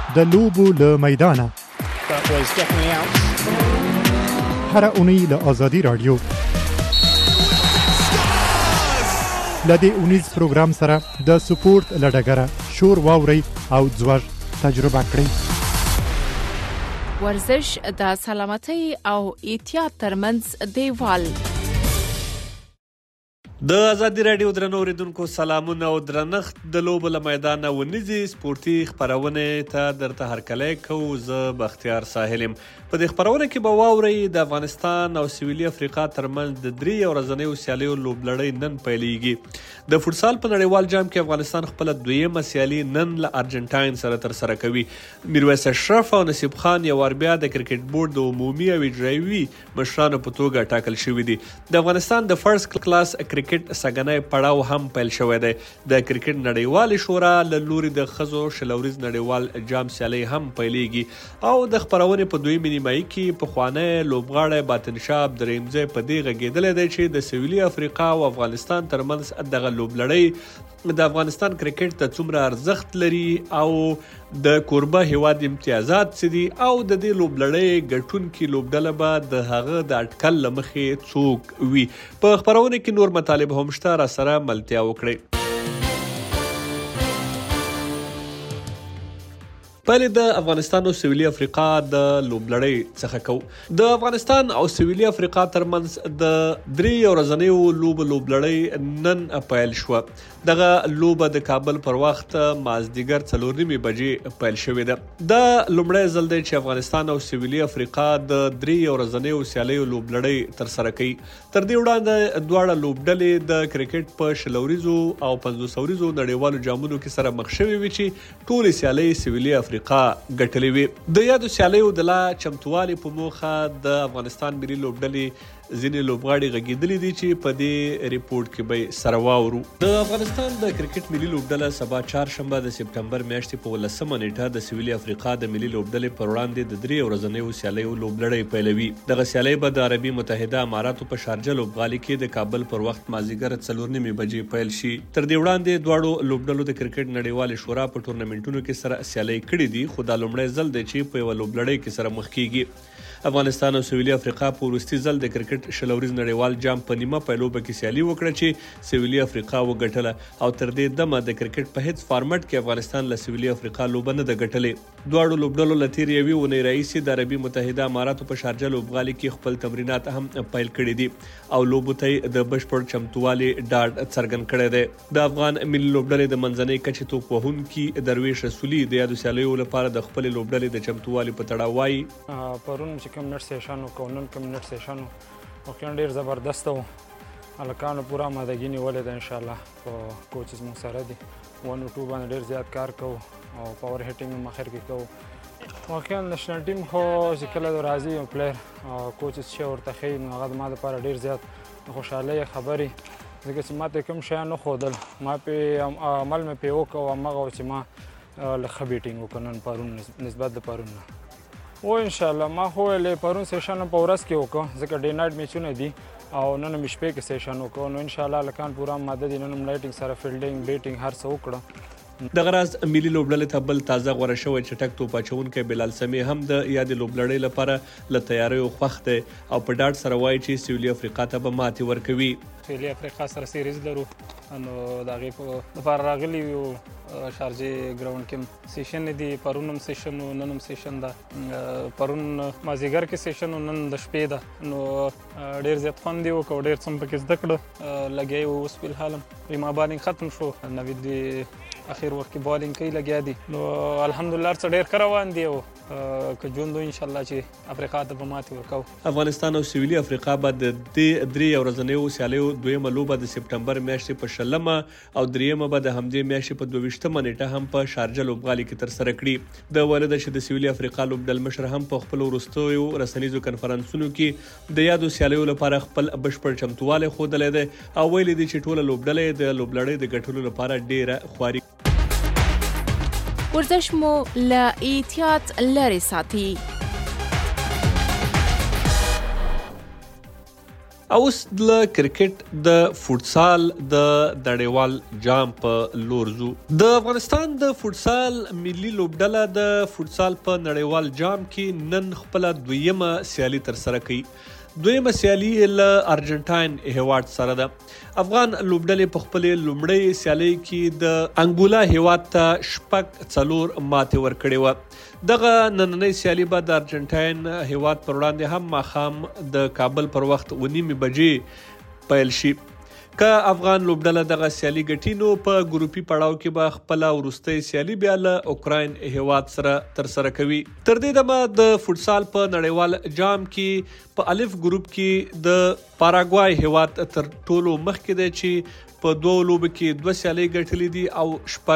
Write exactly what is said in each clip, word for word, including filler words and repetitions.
د لوبو له میدانه هره اونۍ له آزادي راډیو له دې اونیز پروګرام سره د سپورت له ډګره شور واورئ او ځوږ تجربه کړئ. ورزش د سلامتۍ او احتیاط ترمنځ دیوال. د آزادي راډیو درنو اوریدونکو سلامونه او درنښت. د لوبو له میدانه ونیزي سپورتي خپرونې ته درته هرکلی کوو. زه بختیار ساحل یم. په دې خپرونه کې به واورئ د افغانستان او سویلي افریقا ترمنځ د درې ورځنیو سیالیو لوبلړۍ نن پیلیږي. د فوټسال په نړیوال جام کې افغانستان خپله دویمه سیالي نن له ارجنټاین سره ترسره کوي. میرویس اشرف او نصیب خان یو وار بیا د کرکټ بورډ د عمومي او اجرایوي مشرانو په توګه ټاکل شوي دي. د افغانستان د فرست کلاس کرکټ سګنی پړاو هم پیل شوی دی. د کرکټ نړیوالې شورا له لوري د ښځو شل اوريز نړیوال جام سیالۍ هم پیلیږي. او د خپرونې په دویمې نیمایي کې پخوانی لوبغاړی باطن شاه عبدالرحیم په دې غږېدلی دی چې د سویلي افریقا او افغانستان ترمنځ دغه لوبلړۍ د افغانستان کرکټ ته څومره ارزښت لري او د کوربه هیواد امتیازات څه دي او د دې لوبلړۍ ګټونکي لوبډله به د هغه د اټکل له مخې څوک وي. په خپرونه کې نور مطالب هم شته، را سره ملتیا وکړئ. پهلې د افغانستان او سویلي افریقا د لوبلړۍ څخه کوو. د افغانستان او سویلي افریقا ترمنځ د درې ورځنیو لوبو لوبلړۍ نن پیل شوه. دغه لوبه د کابل پر وخت مازدیګر څلور نیمې بجې پیل شوې ده. دا لومړی ځل دی چې افغانستان او سویلي افریقا د درې ورځنیو سیالیو لوبلړۍ ترسره کوي. تر دې وړاندې دواړه لوبډلې د کرکټ په شل اوریزو او پنځوس اوریزو نړیوالو جامونو کې سره مخ شوې وي چې ټولې سیالۍ سویلي افریقا ګټلې وي. د یادو سیالیو د لا چمتووالي په موخه د افغانستان ملي لوبډلې ځینې لوبغاړي غږېدلي دي چې په دې ریپورټ کې به سره واورو. د افغانستان د کرکټ ملي لوبډله سبا چهارشنبه د سپټمبر میاشتې په ولسمه نیټه د سویلي افریقا د ملي لوبډلې پر وړاندې د درې ورځنیو سیالیو لوبلړۍ پیلوي. دغه سیالۍ به د عربي متحده اماراتو په شارجه لوبغالي کې د کابل پر وخت مازدیګر څلور نیمې بجې پیل شي. تر دې وړاندې دواړو لوبډلو د کرکټ نړیوالې شورا په ټورنمنټونو کې سره سیالۍ کړې دي، خو دا لومړی ځل دی چې په یوه لوبلړۍ کې سره مخ کیږي. افغانستان او سویلي افریقا په وروستي ځل د کرکټ شل اوریز نړیوال جام په نیمه پیلوبه کې سیالي وکړه چې سویلي افریقا وګټله او تر دې دمه د کرکټ په هیڅ فارمټ کې افغانستان له سویلي افریقا لوبه نه ده ګټلې. دواړو لوبډلو له تېرې یوې اونۍ راهیسې د عربي متحده اماراتو په شارجه لوبغالي کې خپل تمرینات هم پیل کړي دي او لوبو ته د بشپړ چمتووالي ډاډ څرګند کړی دی. د افغان ملي لوبډلې د منځنۍ کچې توپ وهونکي درویش رسولي د یادو سیالیو لپاره د خپلې لوبډلې د چمتووالي په تړاو وایي پرون چې کوم نټ سیشن وکړو نن کوم نټ سیشن واقعا ډېر زبردسته و. هلکانو پوره آمادګي نیولې ده. انشاءالله په کوچز مونږ سره دي. ون او ټو باندې ډېر زیات کار کوو او پاور هیټینګ هم اخر کې کوو. واقعا نشنل ټیم خو چې کله راځي یو پلیر کوچز چې ورته ښیي نو هغه زما دپاره ډېر زیات خوشحالۍ خبرې ځکه چې ما ته کوم شیان نه ښودل، ما پې عمل مې پې وکړ او همغه و چې ما لږ ښه بیټینګ وکړ نن پرون نسبت د پرون نه. و انشاءالله ما خو ویلې پرون سیشن په ورځ کې وکړو ځکه ډے نایټ میچونه دي او نن مې شپې کې سیشن وکړو نو انشاءالله هلکان پوره ماده دي. نن هم لایټینګ سره فیلډینګ بیټینګ هر څه وکړه. دغه راز ملي لوبډلې ته بل تازه غوره شوی چټک توپ اچوونکی بلال سمې هم د یادې لوبلړۍ لپاره له تیاریو خوښ دی او په ډاډ سره وایي چې سویلي افریقا ته به ماتې ورکوي. سویلي افریقا سره سیریز لرو نو د هغې په لپاره راغلي یو شارجې ګراوند کې سیشن دي. پرون هم سیشن و نن هم سیشن ده. پرون مازدیګر کې سیشن و نن د شپې ده نو ډېر زیات خوند یې وکړ او ډېر څه مې پکې زده کړه. لګیا یې اوس فلحال هم ما بالینګ ختم شو. نوید اخر وخت کې بالینګ کوي لګیا دي نو الحمدلله هر څه ډېر ښه روان دي او که ژوند و انشاءالله چې افریقا ته به ماتې ورکوو. افغانستان او سویلي افریقا به د دې درې ورځنیو سیالیو دویمه لوبه د سپټمبر میاشتې په شلمه او دریمه به د همدې میاشتې په دوه ویشتمه نیټه هم په شارجه لوبغالي کې ترسره کړي. د ویل ده چې د سویلي افریقا لوبډل مشر هم په خپلو وروستیو رسنیزو کنفرانسونو کې د یادو سیالیو لپاره خپل بشپړ چمتووالی ښودلی دی او ویلي دي چې ټوله لوبډلې د لوبلړۍ د ګټلو لپاره ډېره خواري. ورزش مو له احتیاط لرې ساتي. او اوس د کرکټ د فوټسال د نړیوال جام په لور ځو. د افغانستان د فوټسال ملي لوبډله د فوټسال په نړیوال جام کې نن خپل دویمه سیالي ترسره کوي. دویمه سیالي له ارجنټاین هیواد سره ده. افغان لوبډلې په خپلې لومړۍ سیالۍ کې د انګولا هیواد ته شپږ څلور ماتې ورکړې وه. دغه نننۍ سیالي به د ارجنټاین هیواد پر وړاندې هم ماښام د کابل پر وخت اوه نیمې بجې پیل شي. که افغان لوبډله دغه سیالي ګټي نو په ګروپي پړاو کې به خپله وروستۍ سیالي بیا له اوکراین هیواد سره ترسره کوي. تر دې دمه د فوټسال په نړیوال جام کې په الف ګروپ کې د پاراګوای هیواد تر ټولو مخکې دی چې په دوه لوبو کې دوه سیالۍ ګټلې دي او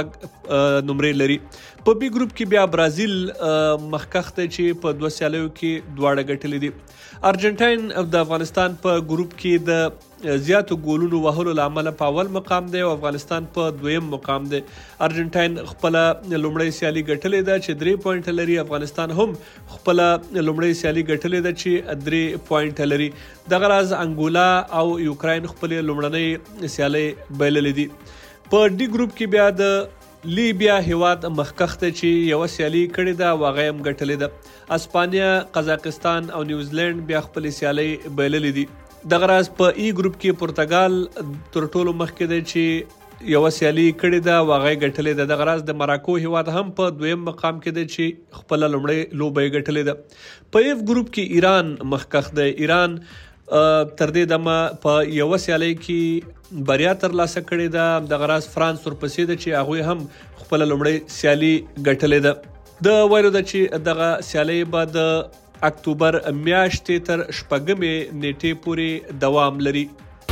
شپږ نمرې لري. په بي ګروپ کې بیا برازیل مخکښ دی چې په دوه سیالیو کې دواړه ګټلې دي. ارجنټاین د افغانستان په ګروپ کې د زیاتو ګولونو وهلو له امله په اول مقام دی او افغانستان په دویم مقام دی. ارجنټاین خپله لومړۍ سیالي ګټلې ده چې درې پوینټه لري. افغانستان هم خپله لومړۍ سیالي ګټلې ده چې درې پوینټه لري. دغه راز انګولا او یوکراین خپلې لومړنۍ سیالۍ بایللې دي. په ډي ګروپ کې بیا د لیبیا هیواد مخکښ دی چې یوه سیالي کړې ده او هغه هم ګټلې ده. اسپانیا، قزاقستان او نیوزیلینډ بیا خپلې سیالۍ بایللې دي. دغه راز په ای ګروپ کې پرتګال تر ټولو مخکې دی چې یوه سیالي کړې ده او هغه یې ګټلې ده. دغه راز د مراکو هیواد هم په دویم مقام کې دی چې خپله لومړۍ لوبه یې ګټلې ده. په ایف ګروپ کې ایران مخکښ دی. ایران تر دې دمه په یوه سیالۍ کې بریا ترلاسه کړې ده. دغه راز فرانس ورپسې ده چې هغوی هم خپله لومړۍ سیالي ګټلې ده. د ویلو ده چې دغه سیالۍ به د اکتوبر میاشتې تر شپږمې نیټې پورې دوام لري.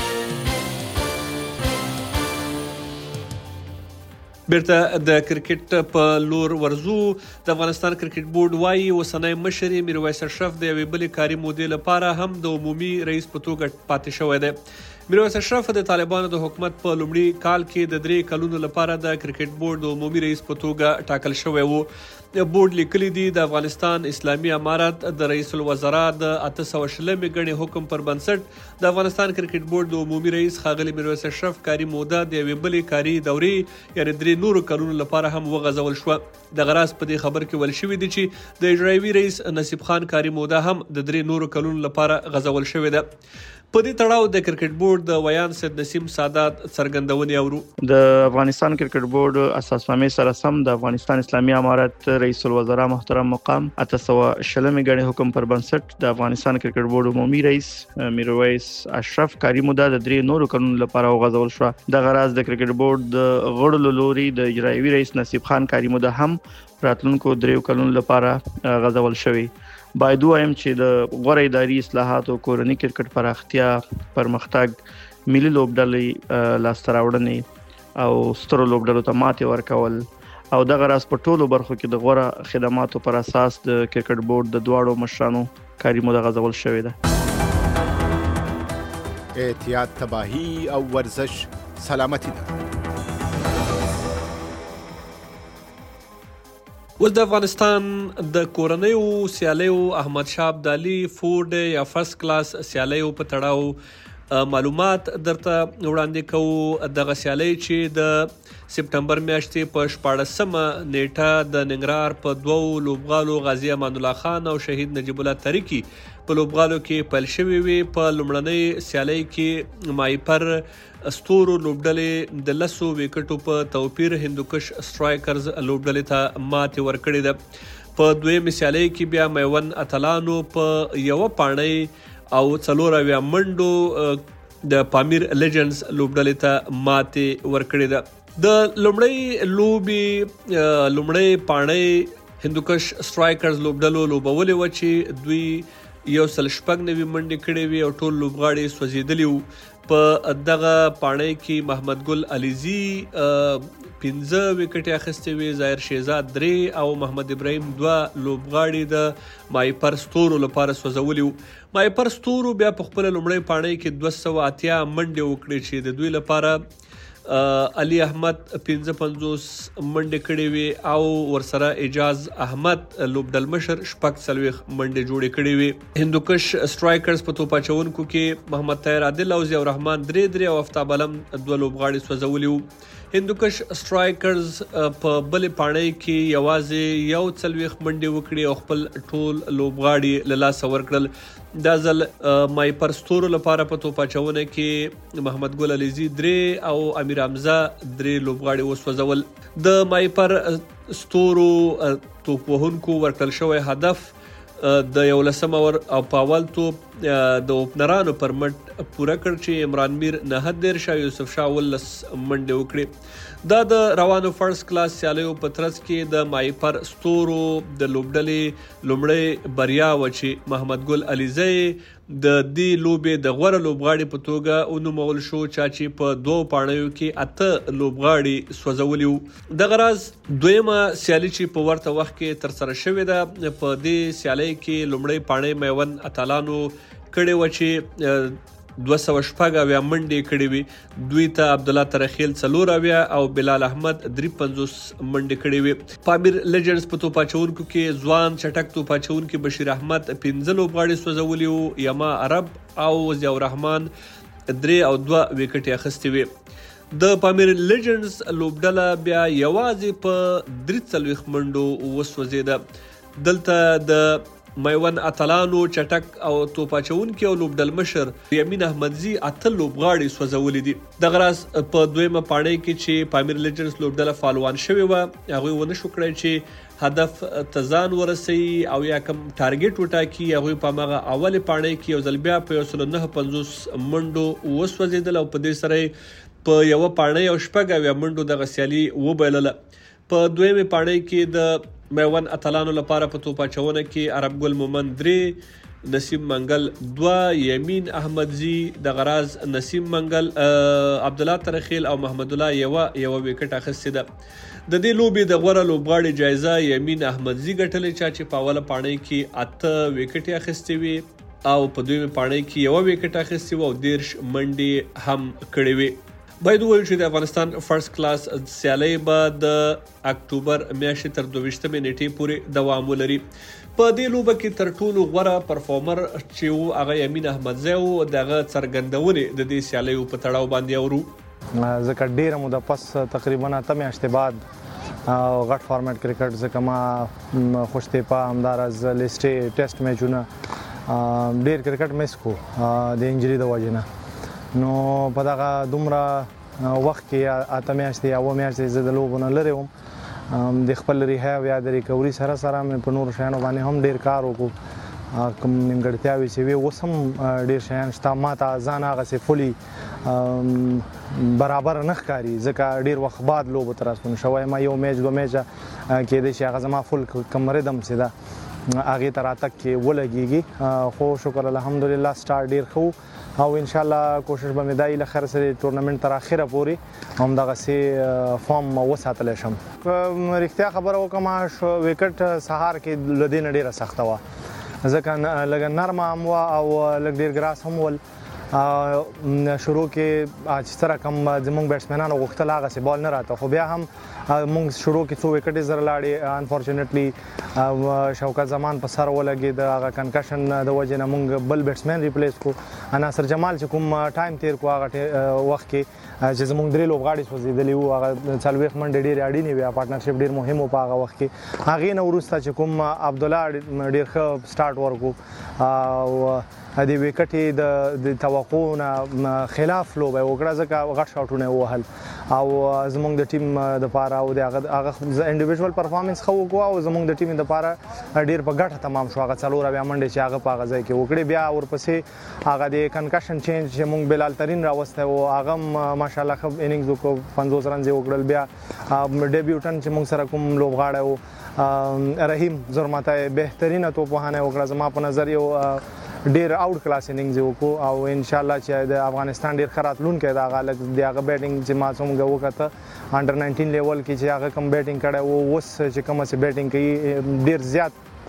بیرته د کرکټ په لور ورزو. د افغانستان کرکټ بورډ وایي اوسنی مشر میرویس اشرف د یوې بلې کاري مودې لپاره هم د عمومي رئیس په توګه پاتې شوی دی. میرویس اشرف د طالبانو د حکومت په لومړي کال کې د درې کلونو لپاره د کرکټ بورډ د عمومي رئیس په توګه ټاکل شوی و. بورډ لیکلی دی د افغانستان اسلامي امارت د رئیس الوزرا د اته سوه شلمې ګڼې حکم پر بنسټ د افغانستان کرکټ بورډ د عمومي رئیس ښاغلي میرویس اشرف کاري موده د یوې بلې کاري دورې یعنې درې نورو کلونو لپاره هم وغځول شوه. دغه راز په دې خبر کې ویل شوي دي چې د اجرایوي رئیس نصیب خان کاري موده هم د درې نورو کلونو لپاره غځول شوې ده. په دې تړاو د کرکټ بورډ د ویان سید نسیم سادات څرګندونې اورو. د افغانستان کرکټ بورډ اساسنامې سره سم د افغانستان اسلامي امارت رئیس الوزرا محترم مقام اته سوه شلمې ګڼې حکم پر بنسټ د افغانستان کرکټ بورډ عمومي رئیس میرویس اشرف کاري موده د درې نورو کلونو لپاره وغځول شوه. دغه راز د کرکټ بورډ د غړو له لوري د اجرایوي رئیس نصیب خان کاري موده هم راتلونکو دریو کلونو لپاره غځول شوی. باید وایم چې د غوره اداري اصلاحاتو، کورني کرکټ پراختیا، پرمختګ، ملي لوبډلې لاسته راوړنې او سترو لوبډلو ته ماتې ورکول او دغه راز په ټولو برخو کې د غوره خدماتو پر اساس د کرکټ بورډ د دواړو مشرانو کاري موده غځول شوې ده. احتیاط تباهي او ورزش سلامتی ده. اوس د افغانستان د کورنیو سیالیو احمد شاه ابدالي فورډ یا فرست کلاس سیالیو په تړاو معلومات درته وړاندې کوو. دغه سیالۍ چې د سپټمبر میاشتې په شپاړسمه نیټه د ننګرهار په دوو لوبغالو غازي امان الله خان او شهید نجیب الله تاریکي په لوبغالو کې پیل شوې وې. په لومړنۍ سیالۍ کې مایپر ستورو لوبډلې د لسو وکټو په توپیر هندوکش سټرایکرز لوبډلې ته ماتې ورکړې ده. په دویمې سیالۍ کې بیا میوند اتلانو په یوه پاڼۍ او څلور اویا منډو د پامیر لیجنډز لوبډلې ته ماتې ورکړې ده. د لومړۍ لوبې لومړۍ پاڼۍ هندوکش سټرایکرز لوبډلو لوبولې وه چې دوی یو سل شپږ نوي منډې کړې وې او ټول لوبغاړي سوځېدلي وو. په دغه پاڼۍ کې محمد ګل علیزي پنځه وکټې اخیستې وې، ظاهر شهزاد درې او محمد ابراهیم دوه لوبغاړي د مایپر ستورو لپاره سوځولي وو. مایپر ستورو بیا په خپله لومړۍ پاڼۍ کې دوه سوه اتیا منډې وکړې چې د دوی لپاره علي احمد پنځه پنځوس منډې کړې وي او ورسره اجاز احمد لوبډل مشر شپږ څلوېښت منډې جوړې کړې وي. هندوکش سټرایکرز په توپ اچونکو کې محمد طاهر عادل او ضیاء الرحمن درې درې او افتاب علم دوه لوبغاړي سوځولي وو. هندوکش سټرایکرز په بلې پاڼۍ کې یوازې یو څلوېښت منډې وکړې او خپل ټول لوبغاړي له لاسه ورکړل. دا ځل مایپر ستورو لپاره په توپ اچونه کې محمد ګل علیزي درې او امیر حمزه درې لوبغاړي وسوځول. د مایپر ستورو توپ وهونکو ورکړل شوی هدف د یولسم اور او په اول توپ د اوپنرانو پر مټ پوره کړ چې عمران میر نهه دېرش او یوسف شاه اوولس منډې وکړې. دا د روانو فرست کلاس سیالیو په ترڅ کې د مایپر ستورو د لوبډلې لومړی بریا و چې محمد ګل علیزی د دې لوبې د غوره لوبغاړي په توګه ونومول شو چا چې په دوو پاڼیو کې اته لوبغاړي سوځولي وو. دغه راز دویمه سیالي چې په ورته وخت کې ترسره شوې ده په دې سیالۍ کې لومړی پاڼۍ میوند اتلانو کړې وه چې دوه سوه شپږ اویا منډې کړې وي. دوی ته عبدالله ترخیل څلور اویا او بلال احمد درې پنځوس منډې کړې وي. پامیر لیجنډز په توپ اچونکو کې ځوان چټک توپ اچونکي بشیر احمد پنځه لوبغاړي سوځولي وو. یما عرب او ضیاء الرحمن درې او دوه وکټې اخیستې وي. د پامیر لیجنډز لوبډله بیا یوازې په درې څلوېښت منډو وسوځېده. دلته د میوند اتلانو چټک او توپ اچونکي او لوبډل مشر یمین احمدزي اته لوبغاړي سوځولي دي. دغه راز په دویمه پاڼۍ کې چې پامیر لیجنډز لوبډله فالوان شوې وه هغوی ونه شو کړی چې هدف ته ځان ورسوي او یا کوم ټارګټ وټاکي. هغوی په هماغه اولې پاڼۍ کې یو ځل بیا په یو سلو نهه پنځوس منډو وسوځېدل او په دې سره یې په یوه پاڼۍ او شپږ اویا منډو دغه سیالي وبایلله. په دویمې پاڼۍ کې د میوند اتلانو لپاره په توپ اچونه کې عرب ګل مومند درې، نسیم منګل دوه، یمین احمدزي دغه راز نسیم منګل عبدالله ترخیل او محمد الله یوه یوه وکټ اخیستې ده. د دې لوبې د غوره لوبغاړي جایزه یمین احمدزي ګټلې چا چې په اوله پاڼۍ کې اته وکټې اخیستې وي او په دویمې پاڼۍ کې یوه وکټ اخیستې وه او دېرش منډې هم کړې وي. باید ووایو چې د افغانستان فرست کلاس سیالۍ به د اکتوبر میاشتې تر دوه ویشتمې نیټې پورې دوام ولري. په دې لوبه کې تر ټولو غوره پرفارمر چې و هغه یمین احمدزی و. دغه څرګندونې د دې سیالیو په تړاو باندې اورو. ځکه ډېره موده پس تقریبا اته میاشتې بعد غټ فارمټ کرکټ ځکه ما خوشتیپه همداراز لیسټې ټیسټ میچونه ډېر کرکټ میس کو د انجري د وجې نه. نو په دغه دومره وخت کې اته میاشتې یا اوه میاشتې زه د لوبو نه لرې وم. د خپل ریهاب یا د ریکوري سره سره مې په نورو شیانو باندې هم ډېر کار وکړو. کوم نیمګړتیاوې چې وې اوس هم ډېر شیان شته. ما ته ځان هغسې فولي برابر نه ښکاري ځکه ډېر وخت بعد لوبو ته راستون شوی ما. یو میچ دوه میچه کېدای شي هغه زما فل کم ردم چې ده هغې ته راتګ کې ولګېږي. خو شکر الحمدلله سټارټ ډېر ښه او انشاءالله کوشش به مې دا وي له خیر سره ټورنمنټ تر اخره پورې همدغسې فارم وساتلی شم. رښتیا خبره وکړم وکټ سهار کې له دې نه ډېره سخته وه ځکه لږ نرمه هم وه او لږ ډېر ګراس هم ول. شروع کې چې سره کوم زموږ بیټسمینانو غوښتل هغسې بال نه راته، خو بیا هم موږ شروع کې څو وکټې زره لاړې. انفارچونیټلی شوکت زمان په سر ولګېد، هغه کنکشن د وجې نه موږ بل بیټسمین ریپلیس کړو. ناصر جمال چې کوم ټایم تیر کړو هغه وخت کې چې زموږ درې لوبغاړي سوځېدلي وو، هغه څلوېښت منډې ډېرې اړینې وې، پارټنرشپ ډېر مهم و په هغه وخت کې. هغې نه وروسته چې کوم عبدالله ډېر ښه سټارټ ورکړو او د وکټې د توقع نه خلاف لوبه وکړه ځکه غټ شاټونه یې ووهل او زموږ د ټیم دپاره او د هغه انډیویژول پرفارمنس ښه وکړو او زموږ د ټیم دپاره ډېر په ګټه تمام شو. هغه څلور اویا منډې چې هغه په هغه ځای کې وکړې. بیا ورپسې هغه د کنکشن چینج چې موږ بلال ترین راوستی و هغه هم ماشاءالله ښه انینګز وکړو، پنځوس رنز یې وکړل. بیا ډیبیوټن چې موږ سره کوم لوبغاړی و رحیم زرمتی بهترینه توپوهنه یې وکړه. زما په نظر یو ډېر آوټ کلاس انینګز یې وکړو او انشاءالله چې د افغانستان ډېر ښه راتلونکی د هغه هلک د هغه بیټینګ چې ما څومره وکړه انډر ناینټین لیول کې چې هغه کوم بیټینګ کړی و اوس چې کومه چې بیټینګ کوي ډېر زیات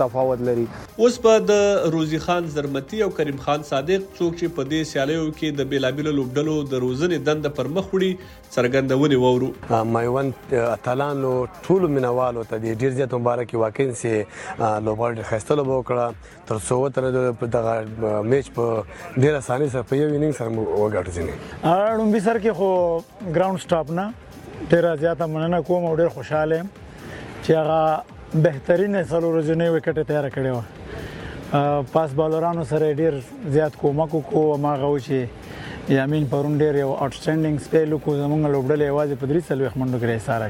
تفاوت لري. اوس په د روزي خان زرمتي او کریم خان صادق څوک چې په دې سیالیو کې د بیلابیلو لوبډلو د روزنې دنده پر مخ وړي څرګندونې وورو. میوند اتلانو ټولو مینوالو ته ډېر زیات مبارکي واقعا سي لوبغاړي ښایسته لوبه وکړه تر څو وتره دغه میچ په ډېر اسانۍ سره په یو انینګ سره وګټل ځینې لومبي سر کې خو ګراوند سټاپ نه ډېره زیاته مننه کوم او ډېر خوشحاله یم چې هغه بهترینه څلور ورځنۍ وکټه تیاره کړې وه. پاس بالرانو سره ډېر زیات کومک وکړو هماغه و چې یامین پرون ډېر یو آوټسټینډینګ سپیل وکړو زموږ لوبډلې یوازې په درې څلوېښت منډو کې ایساره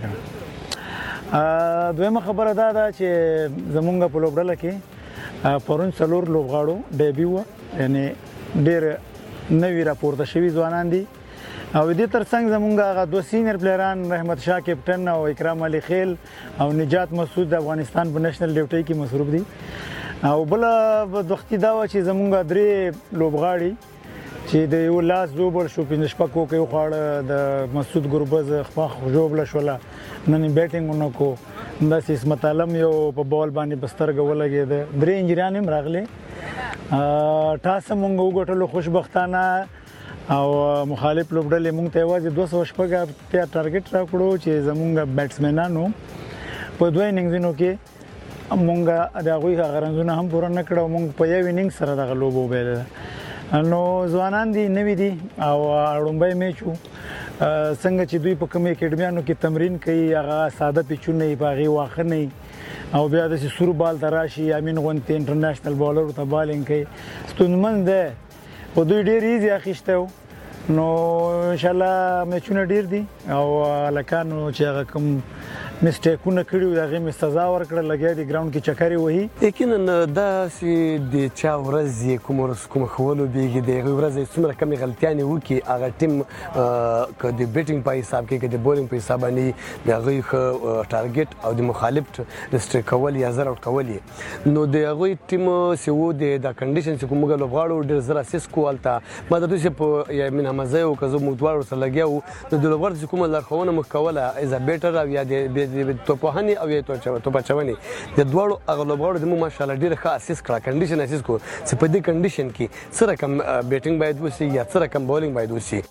کړه. دویمه خبره دا ده چې زموږ په لوبډله کې پرون څلور لوبغاړو ډیبي وه یعنې ډېر نوي راپورته شوي ځوانان دي او دې ترڅنګ زموږ هغه دوه سینیر پلیران رحمت شاه کیپټن او اکرام علي خیل او نجات مسعود د افغانستان په نېشنل ډیوټۍ کې مصروف دي. او بله بدبختي دا وه چې زموږ درې لوبغاړي چې د یو لاس دوبل شو پنځه شپږ کوکه یې وخوړه د مسعود ګربز خپه ژوبله شوله نن یې بیټینګ ونه کړو همداسې عصمت عالم یو په بال باندې په سترګه ولګېده درې انجریان هم راغلې. ټاس هم موږ وګټلو خوشبختانه او مخالف لوبډلې موږ ته یوازې دوه سوه شپږ اتیا ټارګټ راکړو چې زموږ بیټسمینانو په دوه اننګزونو کې موږ د هغوی هغه رنزونه هم پوره نه کړه او موږ په یو اننګ سره دغه لوبه وبایلله. نو ځوانان دي نوي دي او لومبی میچ و څنګه چې دوی په کومې اکیډمیانو کې تمرین کوي هغه ساده پیچونه یې په هغې واښه نه وي او بیا داسې سور بال ته راشي امین غوندې انټرنیشنل بالرو ته بالینګ کوي ستونزمن دی خو دوی ډېر ایزي اخیستی و. نو انشاءالله میچونه ډېر دي او هلکانو چې هغه کوم مسټیکونه کړي وو د هغې مې سزا ورکړه لګیا دي ګراونډ کې چکرې وهي. یقینا داسې د چا ورځ یې کوم ورځ کومه ښه ولوبېږي د هغې ورځ یې څومره کمې غلطیانې وکړي هغه ټیم که د بیټینګ په حساب کې که د بولینګ په حساب باندې د هغوی ښه ټارګټ او د مخالف ریسټریک کول یا زر اوټ کول یې نو د هغوی ټیم چې و د دا کنډیشن چې کوم موږ لوبغاړو ډېر زر اسیس کړو هلته ما درته چې په یامین حمزه او که زه موږ دواړو سره لګیا وو نو د لوبغاړو چې کومه لارښوونه موږ کوله ایز ا بیټر او یا د توپوهنې او یا توپاچونې د دواړو هغه لوبغاړو زموږ ماشاءالله ډېره ښه اسیس کړه کنډیشن اسیس کړو چې په دې کنډیشن کې څه رقم بیټینګ باید وشي یا څه رقم بولینګ باید وشي.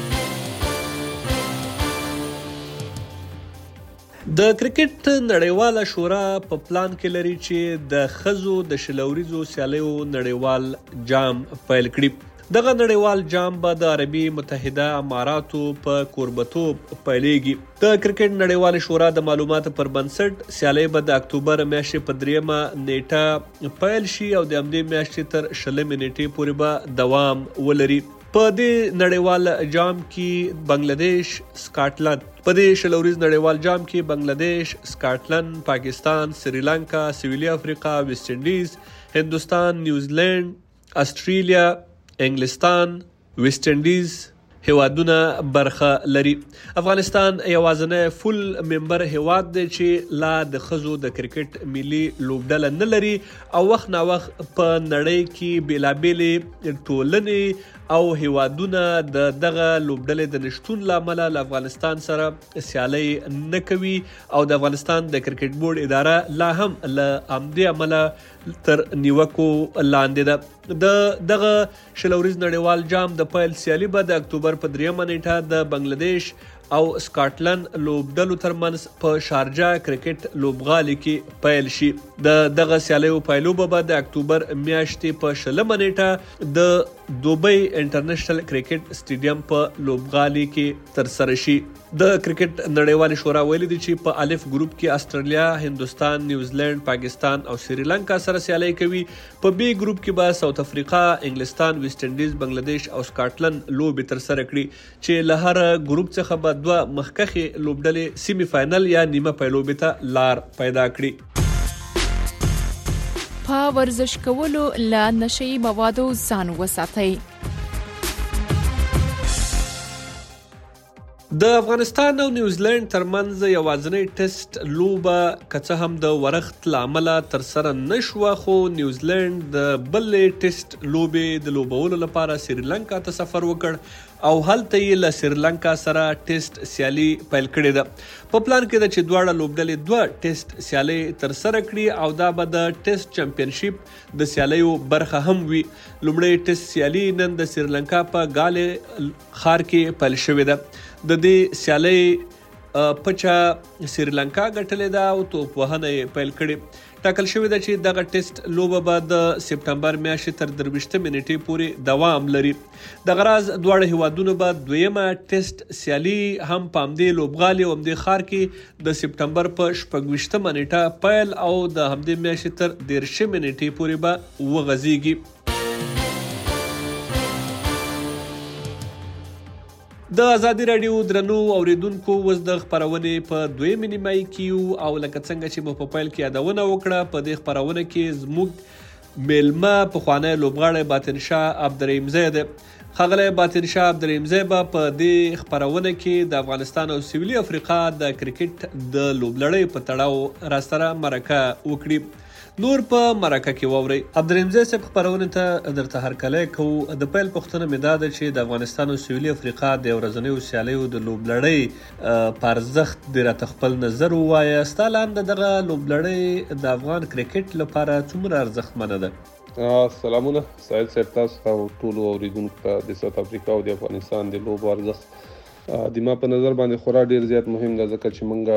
د کرکټ نړیواله شورا په پلان کې لري چې د ښځو د شل اوریزو سیالیو نړیوال جام پیل کړي. دغه نړیوال جام به د عربي متحده اماراتو په کوربتوب پیلېږي. د کرکټ نړیواله شورا د معلوماتو پر بنسټ سیالۍ به د اکتوبر میاشتې په دریمه نیټه پیل شي او د همدې میاشتې تر شلمې نیټې پورې به دوام ولري. په دې نړیوال جام کې بنگلاديش سکاټلند په دې شل اوریز نړیوال جام کې بنگلاديش سکاټلند پاکستان سریلانکا سویلي افریقا ویسټ انډیز هندوستان نیوزیلند استرالیا انګلستان ویسټ انډیز هیوادونه برخه لري. افغانستان یوازینی فول ممبر هیواد دی چې لا د ښځو د کرکټ ملي لوبډله نه لري او وخت نا وخت په نړۍ کې بېلابېلې ټولنې او هیوادونه د دغه لوبډلې د نشتون له امله له افغانستان سره سیالۍ نه کوي او د افغانستان د کرکټ بورډ اداره لا هم له همدې امله تر نیوکو لاندې ده. د دغه شل اوریز نړیوال جام د پیل سیالي به د اکتوبر په دریمه نیټه د بنگلاديش او سکاټلند لوبډلو ترمنځ په شارجه کرکټ لوبغالي کې پیل شي. د دغه سیالیو پیلوبه به د اکتوبر میاشتې په شلمه نیټه د دوبۍ انټرنیشنل کرکټ سټیډیم په لوبغالي کې ترسره شي. د کرکټ نړیوالې شورا ویلي دي چې په الف ګروپ کې استرالیا، هندوستان، نیوزیلند، پاکستان او سریلانکا سره سیالي کوي. په بی ګروپ کې به ساوث افریقا، انګلستان، ویسټ انډیز، بنگلاديش او سکاټلند لوبې ترسره کړي چې له هر ګروپ څخه به دوه مخکښې لوبډلې سیمی فائنل یا نیمه پیلوبې ته لار پیدا کړي. په ورزش کولو له نشئی موادو ځان وساتئ. د افغانستان او نیوزیلند ترمنځ یوازینی ټیسټ لوبه که څه هم د ورښت له امله ترسره نه شوه خو نیوزیلند د بلې ټیسټ لوبې د لوبولو لپاره سریلانکا ته سفر وکړ او هلته یې له سریلانکا سره ټیسټ سیالي پیل کړې ده. په پلان کې ده چې دواړه لوبډلې دوه ټیسټ سیالۍ ترسره کړي او دا به د ټیسټ چمپینشپ د سیالیو برخه هم وي. لومړی ټیسټ سیالي نن د سریلانکا په ګالې ښار کې پیل شوې ده. د دې سیالۍ پچا سریلانکا ګټلې ده او توپ وهنه یې پیل کړې. ټاکل شوې ده چې دغه ټیسټ لوبه به د سپټمبر میاشتې تر درویشتمې نیټې پورې دوام لري. دغه راز دواړه هیوادونه به دویمه ټیسټ سیالي هم په همدې لوبغالي او همدې ښار کې د سپټمبر په شپږویشتمه نیټه پیل او د همدې میاشتې تر دېرشمې نیټې پورې به وغځېږي. د ازادي راډیو درنو اوریدونکو اوس د خپرونې په دویمې نیمایي کې یو او لکه څنګه چې مو په پیل کې یادونه وکړه په دې خپرونه کې زموږ میلمه پخوانی لوبغاړی باطن شاه عبدالرحیمزی دی. ښاغلی باطن شاه عبدالرحیمزی به په دې خپرونه کې د افغانستان او سویلي افریقا د کرکټ د لوبلړۍ په تړاو راسره مرکه وکړي. نور په مرکه کې واورئ. عبدالرحیمزی صاحب خپرونې ته درته هرکلی کوو. د پیل پوښتنه مې دا ده چې د افغانستان او سویلي افریقا د ورځنیو سیالیو د لوبلړۍ په ارزښت دې راته خپل نظر ووایه. ستا لاندې دغه لوبلړۍ د افغان کرکټ لپاره څومره ارزښتمنه ده؟ سلامونه سعید صاحب، تاسو ته او ټولو اوریدونکو ته د ساوث افریقا او د افغانستان د لوبو ارزښت د ما په نظر باندې خورا ډیر زیات مهم ده، ځکه چې موږ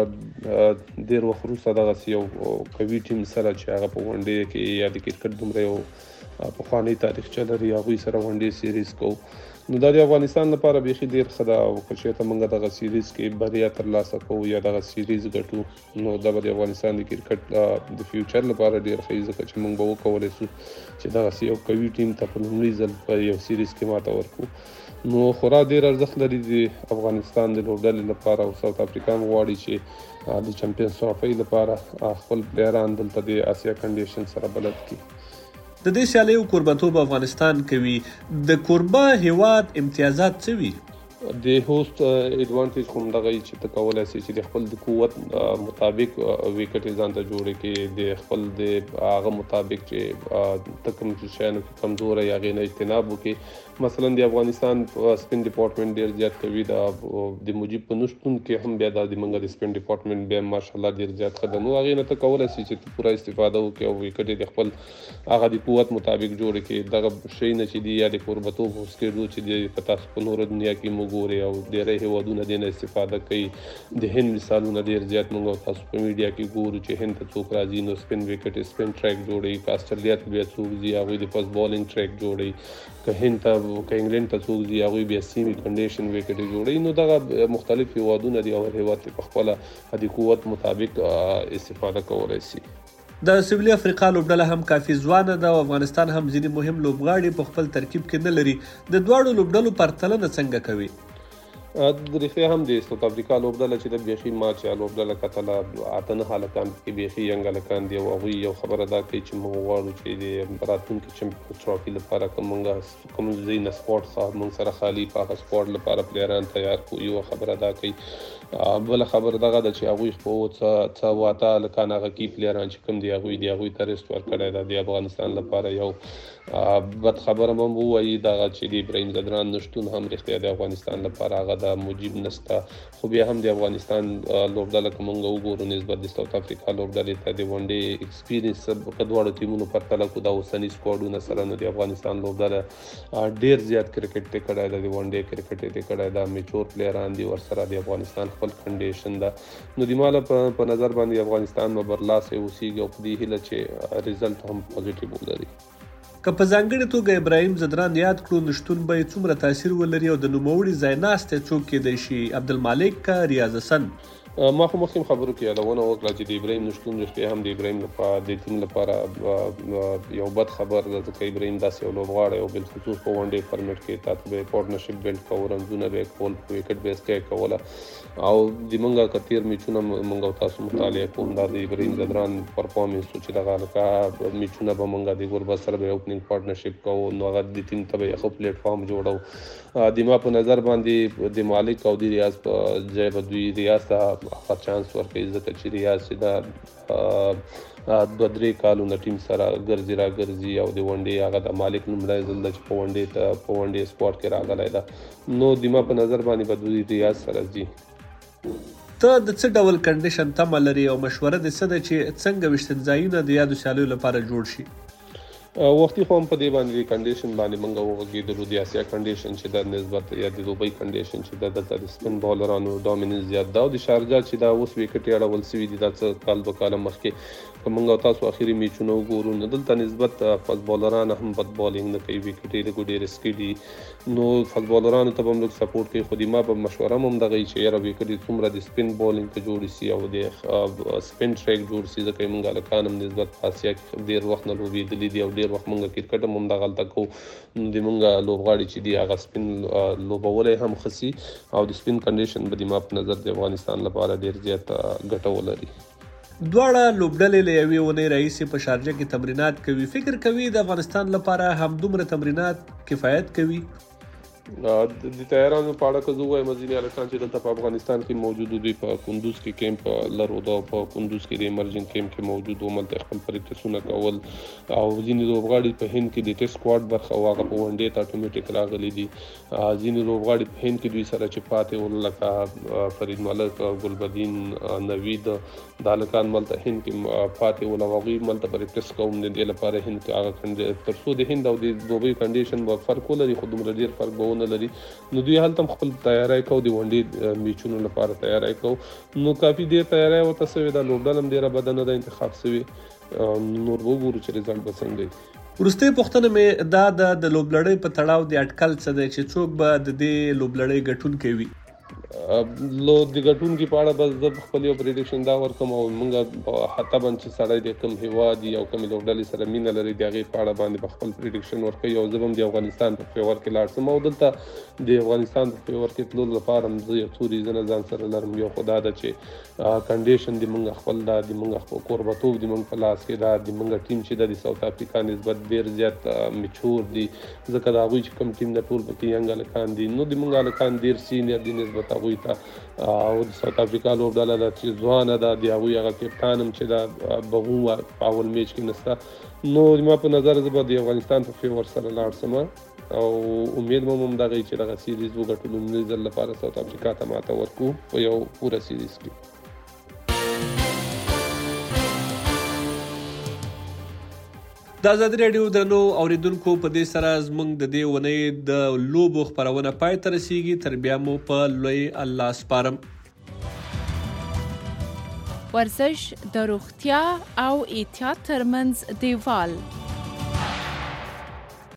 ډیر وخت وروسته دغسې یو قوي ټیم سره چې هغه په ون ډې کې یا د کرکټ دومره یو پخوانی تاریخچه لري هغوی سره ون ډې سیریز کوو. نو دا د افغانستان لپاره بیخي ډیر ښه ده او که چېرته موږ دغه سیریز کې بریا ترلاسه کوو یا دغه سیریز ګټو نو دا به د افغانستان د کرکټ د فیوچر لپاره ډیر ښه وي، ځکه چې موږ به وکولی شو چې دغسې یو قوي ټیم ته په لومړي ځل په یو سیریز کې ماته ورکړو. نو خورا ډیر ارزښت لري د افغانستان د لوبډلې لپاره او ساوث افریقا هم غواړي چې د چمپیونز ټرافۍ لپاره خپل پلیران دلته د اسیا کنډیشن سره بلد کړي. د دې سیالیو کوربهتوب افغانستان کوي. د کوربه هیواد امتیازات څه وي؟ د هوست ایډوانټیج خو همدغه چې ته کولی شې چې د خپل د قوت مطابق ویکټ یې ځان ته جوړې کړې، د خپل د هغه مطابق چې ته کوم شیانو کې کمزوری هغې نه اجتناب وکړې. مثلا د افغانستان سپین ډپارټمنټ ډېر زیات قوي ده، د مجیب په نشتون کې هم بیا دا د موږ د سپین ډپارټمنټ بیا ماشاءالله ډېر زیات ښه ده. نو هغې نه ته کولی شې چې ته پوره استفاده وکړې او ویکټ یې د خپل هغه د قوت مطابق جوړې کړې. دغه شی نه چې دي یا د کوربهتوب هوسکېدو چې د په تاسو په نوره دنیا کې موږ ګورې او ډېری هیوادونه دې نه استفاده کوي. د هند مثالونه ډېر زیات موږ تاسو په میډیا کې ګورو چې هند ته څوک راځي نو سپین ویکټ سپین ټریک جوړوي، که اسټرالیا ته بیا څوک ځي هغوی د فسټ بالینګ ټریک جوړوي، که هند ته که انګلینډ ته څوک ځي هغوی بیا سیمي کنډیشن ویکټ جوړوي. نو دغه مختلف هیوادونه دي او هر هیواد په خپله د قوت مطابق استفاده کولی شي. د سویلي افریقا لوبډله هم کافي ځوانه ده او افغانستان هم ځینې مهم لوبغاړي په خپل ترکیب کې نه لري. د دواړو لوبډلو پرتلنه څنګه کوي؟ د ریښې هم د ساوث افریقا لوبډله چې د بیخي ما چې لوبډله کتله اته نه هلکان پکې بیخي ینګ هلکان دي او هغوی یو خبره دا کوي چې موږ غواړو چې د راتلونکي چمپیونز ټرافي لپاره که موږ کوم ځای نه سپورټ موږ سره خالي په هغه سپورټ لپاره پلیران تیار کړو. یوه خبره دا کوي. بله خبره دغه ده چې هغوی خو څه واته هلکان هغه کی پلیران چې کوم دي هغوی دي هغوی ته ریسټ ورکړی ده د افغانستان لپاره. یو بد خبره هم ووایي دغه چې د ابراهیم ځدران نشتون هم رښتیا د افغانستان لپاره هغه د مجیب نسته، خو بیا هم د افغانستان لوبډله که موږ وګورو نسبت د ساوث افریقا لوبډلې ته د ون ډې ایکسپیرینس په دواړو ټیمونو پرتله کړو د اوسني سکواډونه سره نو د افغانستان لوبډله ډېر زیات کرکټ یې کړی ده، د ون ډې کرکټ یې کړی ده، میچور پلیران دي ورسره د افغانستان خپل کنډیشن ده. نو د ما په نظر باندې افغانستان به برلاسی اوسېږي او په دې هیله چې ریزلټ هم پوزیټیو ولري. که په ځانګړې توګه ابراهیم ځدران یاد کړو نشتون به یې څومره تاثیر ولري او د نوموړي ځایناستی څوک کیدی شي؟ عبدالمالک که ریاض حسن؟ ما خو مخکې خبرو کې یادونه وکړه چې د ابراهیم نشتون رښتیا هم د ابراهیم لپاره د ټیم لپاره یو بد خبر ده، ځکه ابراهیم داسې یو لوبغاړی او بالخصوص په ون ډې فارمیټ کې تاسو به یې پارټنرشپ بلډ کوو، رنزونه به یې کول، په ویکټ به یې سکی کوله او د موږ که تېر میچونه موږ او تاسو مطالعه کوو دا د ابراهیم ځدران پرفارمنس و چې دغه هلکه میچونه به موږ د ګوربز سره به یې اوپننګ پارټنرشپ کوو نو هغه د ټیم ته به یې ښه پلیټفارم جوړو. د ما په نظر باندې د مالک او د ریاض په ځای به دوی ریاض ته هغه چانس ورکوي ځکه چې ریاض چې دا دوه درې کالونه ټیم سره ګرځي را ګرځي او د ون ډې هغه د مالک لومړی ځل ده چې په ون ډې ته په ون ډې سکواډ کې راغلی ده نو د ما په نظر باندې به دوی ریاض سره ځي. ته د څه ډول کنډیشن تمه لري او مشوره د څه ده چې څنګه ویشتنځایونه د یادو سیالیو لپاره جوړ شي؟ وختي خو هم په دې باندې کنډیشن باندې موږ وغږېدلو د اسیا کنډیشن چې د نسبت یا د دوبۍ کنډیشن چې د دلته د سپین بالرانو ډامیننس زیات ده او د شارجه چې دا اوس ویکټې اړول سوي دي دا څه کال دوه کاله مخکې که موږ تاسو اخري میچونه وګورو نو دلته نسبت فاست بالران هم بد بالینګ نه کوي ویکټې لږ ډېرې رسکي دي نو فاست بالرانو ته به هم لږ سپورټ کوي خو د ما په مشوره هم دغه چې یاره ویکټې څومره د سپین بالینګ ته جوړې سي او د سپین ټریک جوړ سي ځکه موږ هلکان هم نسبت په اسیا کې ډېر وخت نه لوبېدلي دي او ډېر وخت موږ کرکټ هم همدغلته کوو د موږ لوبغاړي چې دي هغه سپین لوبولی هم ښه سي او د سپین کنډیشن به د ما په نظر د افغانستان لپاره ډېر زیات ګټه ولري. دواړه لوبډلې له یوې اونۍ راهیسې په شارجه کې تمرینات کوي. فکر کوي د افغانستان لپاره همدومره تمرینات کفایت کوي؟ د تیارانو په اړه که زه ووایم ځینې هلکان چې دلته په افغانستان کې موجود دوی په کندوز کې کیمپ لرو دا په کندوز کې د ایمرجنټ کیمپ کې موجود وو هلته خپل پریکټسونه کول او ځینې لوبغاړي په هند کې د ټیسټ سکواډ برخه وه هغه په ون ډې ته اټومیټیک راغلي دي. ځینې لوبغاړي په هند کې دوی سره چې پاتې ول لکه فرید ملک ګلبدین نوید دا هلکان ملته هند کې پاتې ول او هغوی ملته پریکټس کوم د دې لپاره هند کې هغه تر څو د هند او د دوبۍ کنډیشن به فرق ولري خو دومره ډېر فرق به ونه لري نو دوی هلته خپل تیاری کو د ون ډې میچونو لپاره تیاری کو نو کافي ډېر تیاری ورته سوې ده. لوبډله هم ډېره بده نه ده انتخاب سوې نور وګورو چې رزلټ به څنګه وي. وروستۍ پوښتنه مې دا ده د لوبلړۍ په تړاو د اټکل څه دی چې څوک به د دې لوبلړۍ ګټونکی وي؟ لو د ګټونکي په اړه بس زه خپل یو پریډکشن دا ورکوم او موږ حتی باندې چې سړی د کوم هیواد یا کومې لوبډلې سره مینه لري د هغې په اړه باندې به خپل پریډکشن ورکوي او زه به هم د افغانستان په فیور کې لاړ شم او دلته د افغانستان په فیور کې تللو لپاره هم زه یو څو ریزنه ځان سره لرم. یو خو دا ده چې کنډیشن د موږ خپل دا د موږ خپل کوربتوب د موږ په لاس کې دا د موږ ټیم چې دا د ساوث افریقا نسبت ډېر زیات میچور دي ځکه د هغوی چې کوم ټیم نه ټول پکې ینګ هلکان دي نو د موږ هلکان ډېر سینیر دي نسبت هغوی ته او د ساوث افریقا لوبډله ده چې ځوانه ده د هغوی هغه کپټان هم چې دا بغو په اول میچ کې نسته نو زما په نظر زه به د افغانستان په فیور سره لاړ شم او امید به هم همدغه چې دغه سیریز وګټو لومړي ځل لپاره ساوث افریقا ته ماته ورکړو په یو پوره سیریز کې. د ازادي راډیو درنو اوریدونکو په دې سره زموږ د دې اونۍ د لوبو خپرونه پای ته رسیږي. تر بیا مو په لوی الله سپارم. ورزش د روغتیا او احتیاط ترمنځ دیوال